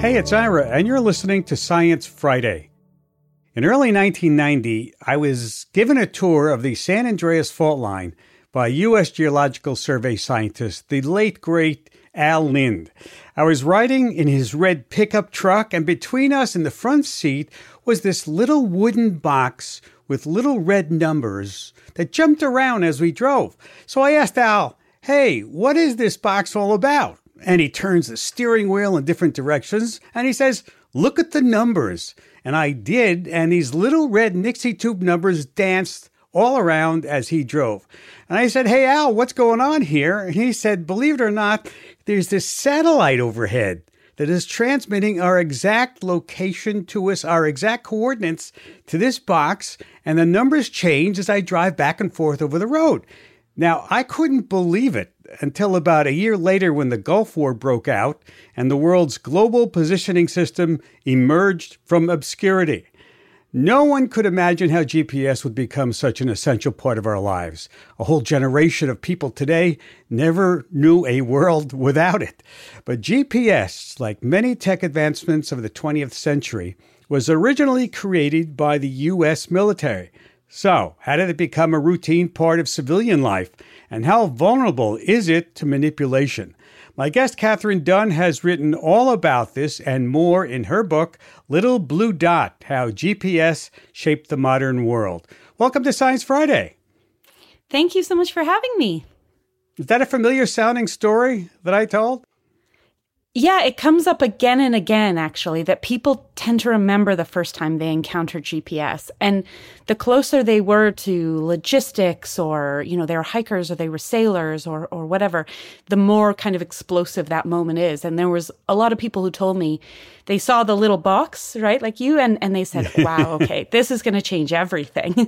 Hey, it's Ira, and you're listening to Science Friday. In early 1990, I was given a tour of the San Andreas Fault Line by U.S. Geological Survey scientist, the late, great Al Linde. I was riding in his red pickup truck, and between us in the front seat was this little wooden box with little red numbers that jumped around as we drove. So I asked Al, hey, what is this box all about? And he turns the steering wheel in different directions, and he says, look at the numbers. And I did, and these little red Nixie tube numbers danced all around as he drove. And I said, hey, Al, what's going on here? And he said, believe it or not, there's this satellite overhead that is transmitting our exact location to us, our exact coordinates to this box, and the numbers change as I drive back and forth over the road. Now, I couldn't believe it until about a year later when the Gulf War broke out and the world's global positioning system emerged from obscurity. No one could imagine how GPS would become such an essential part of our lives. A whole generation of people today never knew a world without it. But GPS, like many tech advancements of the 20th century, was originally created by the U.S. military. So, how did it become a routine part of civilian life? And how vulnerable is it to manipulation? My guest, Katherine Dunn, has written all about this and more in her book, Little Blue Dot, How GPS Shaped the Modern World. Welcome to Science Friday. Thank you so much for having me. Is that a familiar sounding story that I told? Yeah, it comes up again and again, actually, that people tend to remember the first time they encountered GPS. And the closer they were to logistics or, they were hikers or they were sailors or whatever, the more kind of explosive that moment is. And there was a lot of people who told me they saw the little box, right, like you, and they said, wow, okay, this is going to change everything.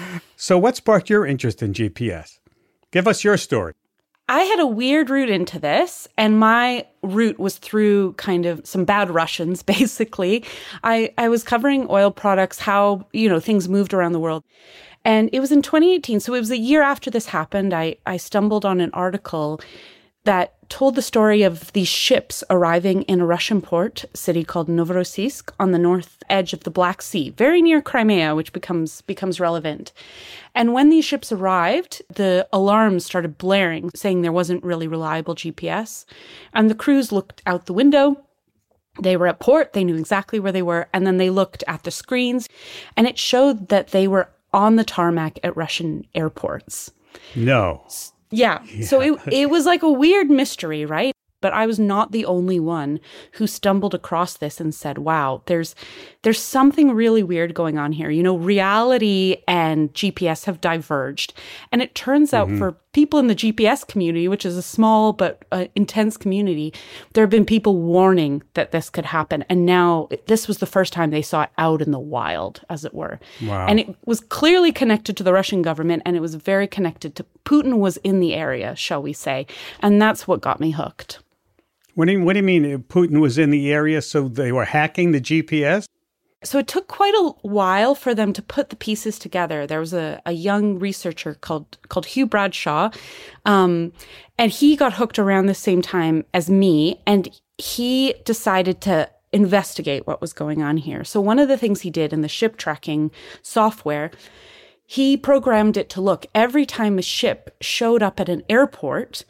So what sparked your interest in GPS? Give us your story. I had a weird route into this, and my route was through kind of some bad Russians, basically. I was covering oil products, how, things moved around the world. And it was in 2018, so it was a year after this happened. I stumbled on an article that told the story of these ships arriving in a Russian port city called Novorossiysk on the north edge of the Black Sea, very near Crimea, which becomes relevant. And when these ships arrived, the alarms started blaring, saying there wasn't really reliable GPS. And the crews looked out the window. They were at port. They knew exactly where they were. And then they looked at the screens, and it showed that they were on the tarmac at Russian airports. No. Yeah. So it was like a weird mystery, right? But I was not the only one who stumbled across this and said, wow, there's something really weird going on here. Reality and GPS have diverged. And it turns out for people in the GPS community, which is a small but intense community, there have been people warning that this could happen. And now this was the first time they saw it out in the wild, as it were. Wow. And it was clearly connected to the Russian government, and it was very connected to Putin was in the area, shall we say. And that's what got me hooked. What do you mean Putin was in the area, so they were hacking the GPS? So it took quite a while for them to put the pieces together. There was a young researcher called Hugh Bradshaw, and he got hooked around the same time as me, and he decided to investigate what was going on here. So one of the things he did in the ship tracking software, he programmed it to look every time a ship showed up at an airport,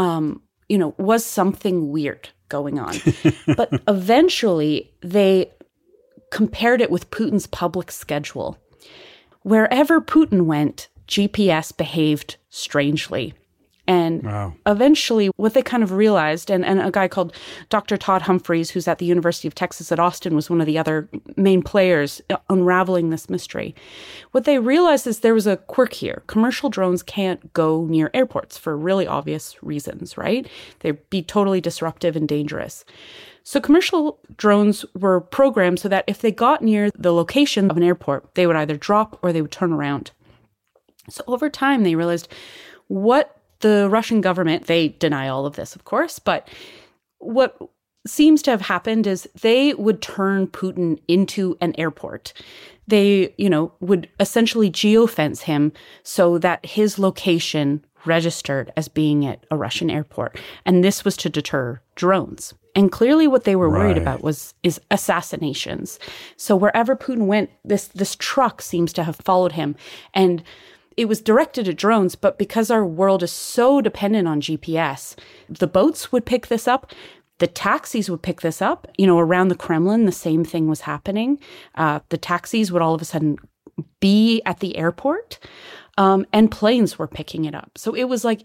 was something weird going on. But eventually they compared it with Putin's public schedule. Wherever Putin went, GPS behaved strangely. And eventually what they kind of realized, and a guy called Dr. Todd Humphreys, who's at the University of Texas at Austin, was one of the other main players unraveling this mystery. What they realized is there was a quirk here. Commercial drones can't go near airports for really obvious reasons, right? They'd be totally disruptive and dangerous. So commercial drones were programmed so that if they got near the location of an airport, they would either drop or they would turn around. So over time, they realized what the Russian government, they deny all of this, of course, but what seems to have happened is they would turn Putin into an airport. They, would essentially geofence him so that his location registered as being at a Russian airport. And this was to deter drones. And clearly what they were worried Right. about is assassinations. So wherever Putin went, this truck seems to have followed him. And it was directed at drones, but because our world is so dependent on GPS, the boats would pick this up. The taxis would pick this up. Around the Kremlin, the same thing was happening. The taxis would all of a sudden be at the airport, and planes were picking it up. So it was like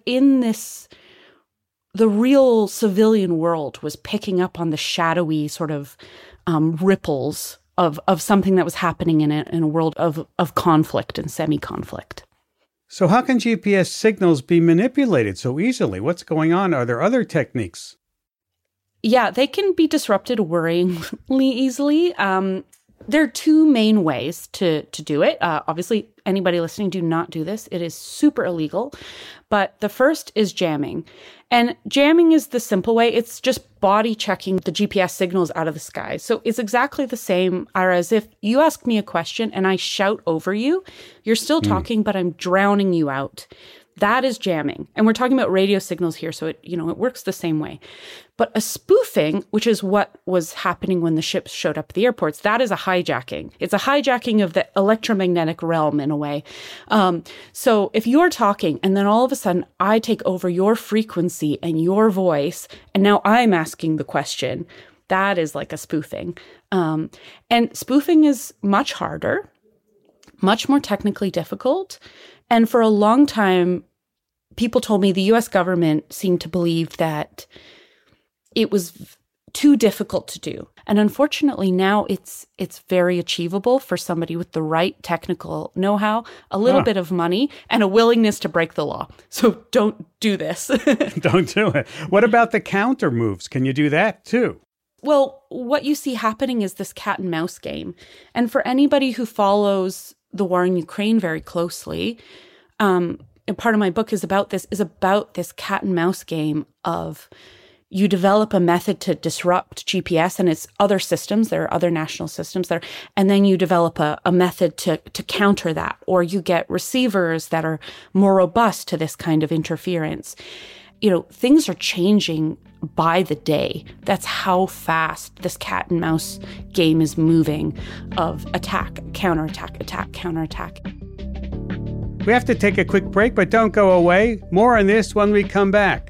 the real civilian world was picking up on the shadowy sort of ripples of something that was happening in a world of conflict and semi-conflict. So how can GPS signals be manipulated so easily? What's going on? Are there other techniques? Yeah, they can be disrupted worryingly easily. There are two main ways to do it. Obviously, anybody listening, do not do this. It is super illegal. But the first is jamming. And jamming is the simple way. It's just body checking the GPS signals out of the sky. So it's exactly the same, Ira, as if you ask me a question and I shout over you. You're still talking, but I'm drowning you out. That is jamming. And we're talking about radio signals here, so it works the same way. But a spoofing, which is what was happening when the ships showed up at the airports, that is a hijacking. It's a hijacking of the electromagnetic realm in a way. So if you're talking and then all of a sudden I take over your frequency and your voice, and now I'm asking the question, that is like a spoofing. And spoofing is much harder, much more technically difficult. And for a long time, people told me the US government seemed to believe that it was too difficult to do. And unfortunately, now it's very achievable for somebody with the right technical know-how, a little bit of money, and a willingness to break the law. So don't do this. Don't do it. What about the counter moves? Can you do that too? Well, what you see happening is this cat and mouse game. And for anybody who follows the war in Ukraine very closely, and part of my book is about this cat and mouse game of you develop a method to disrupt GPS and its other systems. There are other national systems there. And then you develop a method to counter that, or you get receivers that are more robust to this kind of interference. Things are changing by the day. That's how fast this cat and mouse game is moving of attack, counterattack, attack, counterattack. We have to take a quick break, but don't go away. More on this when we come back.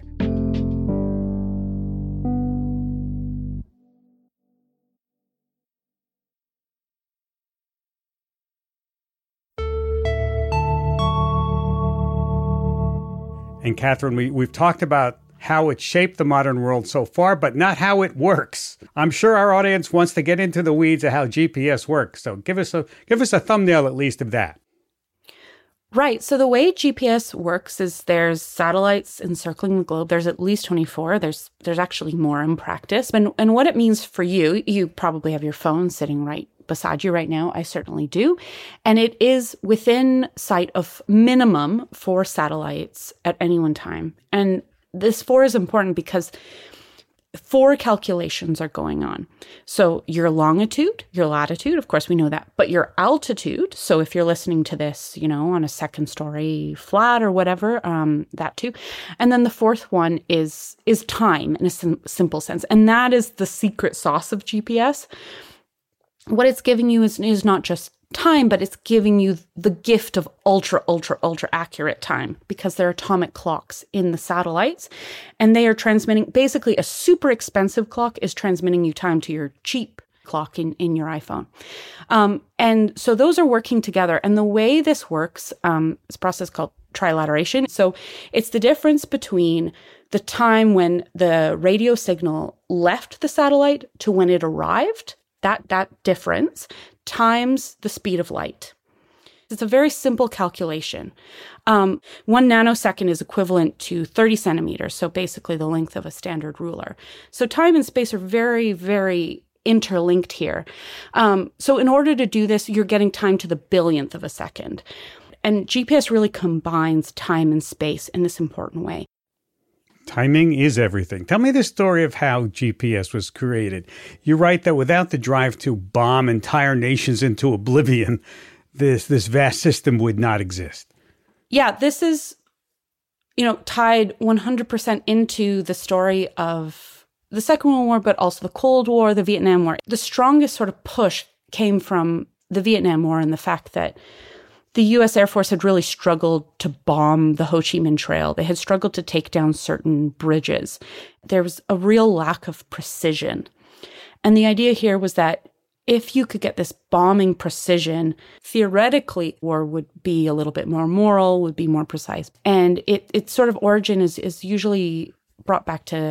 And Catherine, we've talked about how it shaped the modern world so far, but not how it works. I'm sure our audience wants to get into the weeds of how GPS works. So give us a thumbnail at least of that. Right. So the way GPS works is there's satellites encircling the globe. There's at least 24. There's actually more in practice. And what it means for you probably have your phone sitting right beside you right now. I certainly do. And it is within sight of minimum 4 satellites at any one time. And this 4 is important because 4 calculations are going on. So your longitude, your latitude, of course we know that, but your altitude. So if you're listening to this, on a second story flat or whatever, that too. And then the 4th one is time in a simple sense. And that is the secret sauce of GPS. What it's giving you is not just time, but it's giving you the gift of ultra, ultra, ultra accurate time because there are atomic clocks in the satellites and they are transmitting, basically a super expensive clock is transmitting you time to your cheap clock in your iPhone. And so those are working together. And the way this works, is a process called trilateration. So it's the difference between the time when the radio signal left the satellite to when it arrived, that difference, times the speed of light. It's a very simple calculation. 1 nanosecond is equivalent to 30 centimeters, so basically the length of a standard ruler. So time and space are very, very interlinked here. So in order to do this, you're getting time to the billionth of a second. And GPS really combines time and space in this important way. Timing is everything. Tell me the story of how GPS was created. You write that without the drive to bomb entire nations into oblivion, this vast system would not exist. Yeah, this is, tied 100% into the story of the Second World War, but also the Cold War, the Vietnam War. The strongest sort of push came from the Vietnam War and the fact that the U.S. Air Force had really struggled to bomb the Ho Chi Minh Trail. They had struggled to take down certain bridges. There was a real lack of precision. And the idea here was that if you could get this bombing precision, theoretically, war would be a little bit more moral, would be more precise. And its sort of origin is usually brought back to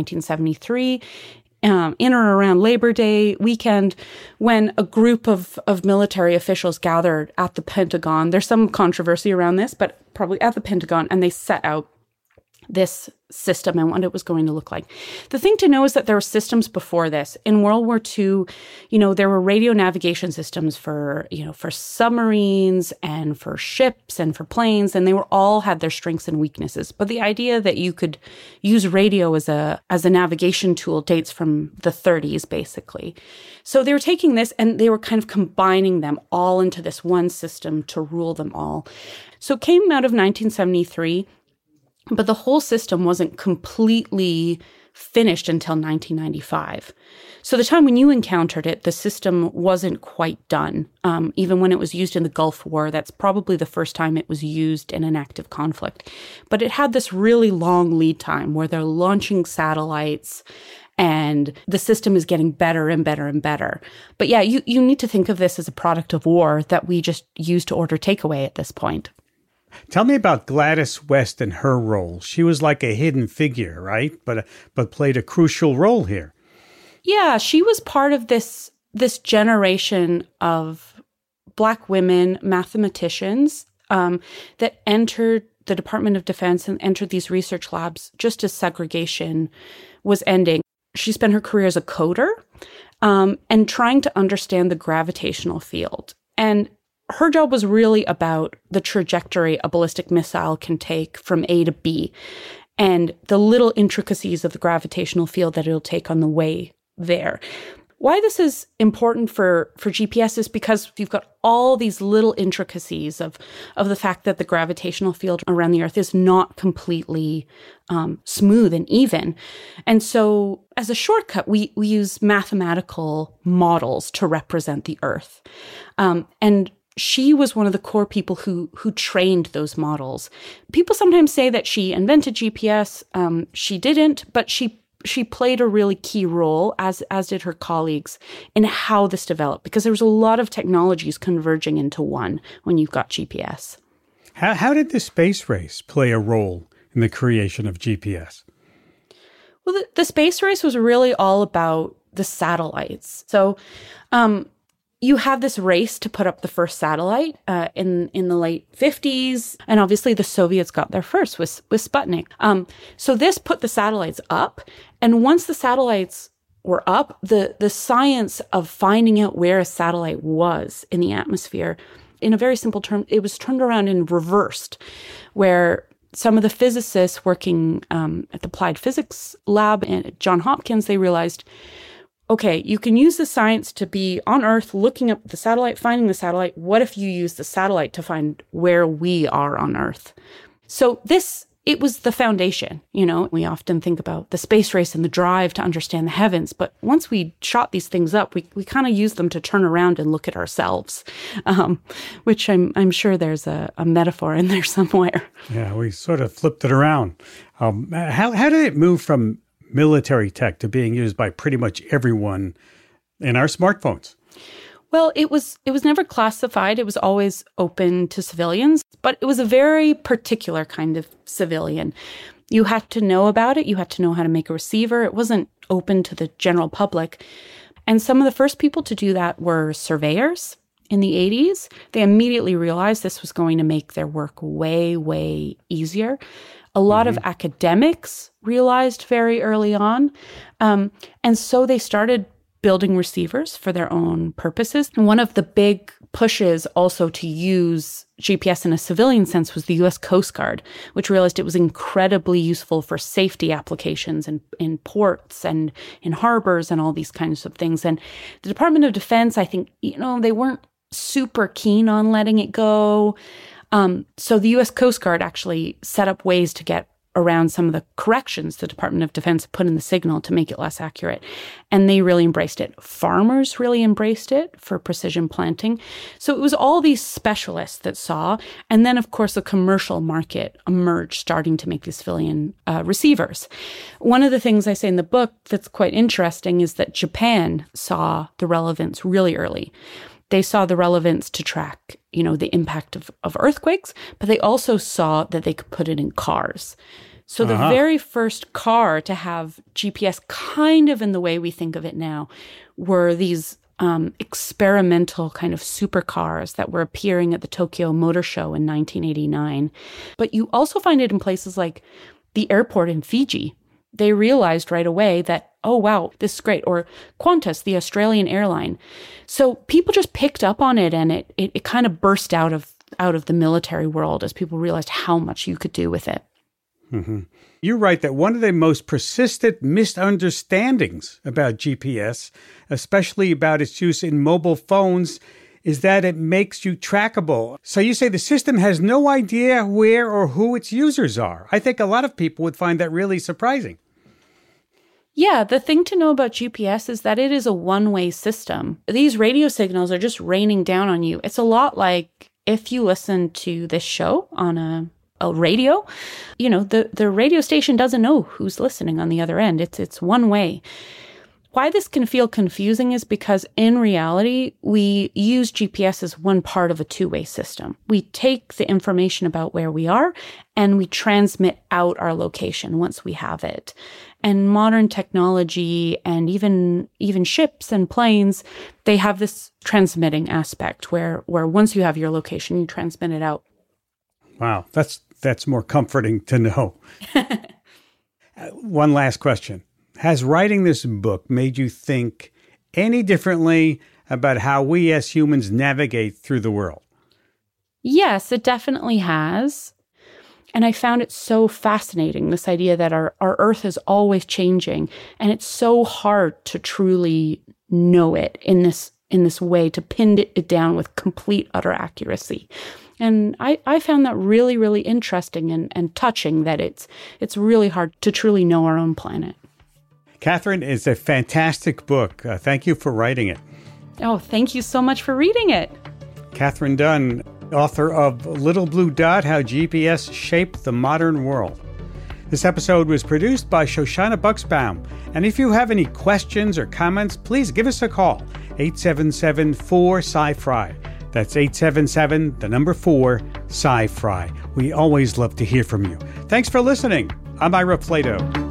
1973, in or around Labor Day weekend, when a group of military officials gathered at the Pentagon. There's some controversy around this, but probably at the Pentagon, and they set out this system and what it was going to look like. The thing to know is that there were systems before this. In World War II, there were radio navigation systems for submarines and for ships and for planes, and they were all had their strengths and weaknesses. But the idea that you could use radio as a navigation tool dates from the 30s, basically. So they were taking this and they were kind of combining them all into this one system to rule them all. So it came out of 1973. But the whole system wasn't completely finished until 1995. So the time when you encountered it, the system wasn't quite done. Even when it was used in the Gulf War, that's probably the first time it was used in an active conflict. But it had this really long lead time where they're launching satellites and the system is getting better and better and better. But yeah, you need to think of this as a product of war that we just use to order takeaway at this point. Tell me about Gladys West and her role. She was like a hidden figure, right? But played a crucial role here. Yeah, she was part of this generation of Black women mathematicians that entered the Department of Defense and entered these research labs just as segregation was ending. She spent her career as a coder and trying to understand the gravitational field. And her job was really about the trajectory a ballistic missile can take from A to B and the little intricacies of the gravitational field that it'll take on the way there. Why this is important for GPS is because you've got all these little intricacies of the fact that the gravitational field around the Earth is not completely smooth and even. And so as a shortcut, we use mathematical models to represent the Earth. And she was one of the core people who trained those models. People sometimes say that she invented GPS. She didn't, but she played a really key role, as did her colleagues, in how this developed, because there was a lot of technologies converging into one when you've got GPS. How did the space race play a role in the creation of GPS? Well, the space race was really all about the satellites. So you have this race to put up the first satellite in the late 50s. And obviously the Soviets got there first with Sputnik. So this put the satellites up. And once the satellites were up, the science of finding out where a satellite was in the atmosphere, in a very simple term, it was turned around and reversed, where some of the physicists working at the Applied Physics Lab at Johns Hopkins, they realized, okay, you can use the science to be on Earth, looking up the satellite, finding the satellite. What if you use the satellite to find where we are on Earth? So it was the foundation. We often think about the space race and the drive to understand the heavens, but once we shot these things up, we kind of used them to turn around and look at ourselves, which I'm sure there's a metaphor in there somewhere. Yeah, we sort of flipped it around. How did it move from military tech to being used by pretty much everyone in our smartphones? Well, it was never classified. It was always open to civilians, but it was a very particular kind of civilian. You had to know about it. You had to know how to make a receiver. It wasn't open to the general public. And some of the first people to do that were surveyors in the 80s. They immediately realized this was going to make their work way, way easier. A lot of academics realized very early on. And so they started building receivers for their own purposes. And one of the big pushes also to use GPS in a civilian sense was the U.S. Coast Guard, which realized it was incredibly useful for safety applications in ports and in harbors and all these kinds of things. And the Department of Defense, I think, they weren't super keen on letting it go. So the U.S. Coast Guard actually set up ways to get around some of the corrections the Department of Defense put in the signal to make it less accurate. And they really embraced it. Farmers really embraced it for precision planting. So it was all these specialists that saw. And then, of course, the commercial market emerged, starting to make these civilian receivers. One of the things I say in the book that's quite interesting is that Japan saw the relevance really early. They saw the relevance to track, the impact of earthquakes, but they also saw that they could put it in cars. So the very first car to have GPS kind of in the way we think of it now were these experimental kind of supercars that were appearing at the Tokyo Motor Show in 1989. But you also find it in places like the airport in Fiji. They realized right away that, oh, wow, this is great. Or Qantas, the Australian airline. So people just picked up on it, and it kind of burst out of the military world as people realized how much you could do with it. Mm-hmm. You write that one of the most persistent misunderstandings about GPS, especially about its use in mobile phones, is that it makes you trackable. So you say the system has no idea where or who its users are. I think a lot of people would find that really surprising. Yeah, the thing to know about GPS is that it is a one-way system. These radio signals are just raining down on you. It's a lot like if you listen to this show on a radio, the radio station doesn't know who's listening on the other end. It's one way. Why this can feel confusing is because in reality, we use GPS as one part of a two-way system. We take the information about where we are and we transmit out our location once we have it. And modern technology and even ships and planes, they have this transmitting aspect where once you have your location, you transmit it out. Wow, that's more comforting to know. One last question. Has writing this book made you think any differently about how we as humans navigate through the world? Yes, it definitely has. And I found it so fascinating, this idea that our Earth is always changing. And it's so hard to truly know it in this way, to pin it down with complete, utter accuracy. And I found that really, really interesting and touching, that it's really hard to truly know our own planet. Catherine, it's a fantastic book. Thank you for writing it. Oh, thank you so much for reading it. Catherine Dunn, author of Little Blue Dot, How GPS Shaped the Modern World. This episode was produced by Shoshana Buxbaum. And if you have any questions or comments, please give us a call, 877-4-SCI-FRI. That's 877-4-SCI-FRI. We always love to hear from you. Thanks for listening. I'm Ira Flato.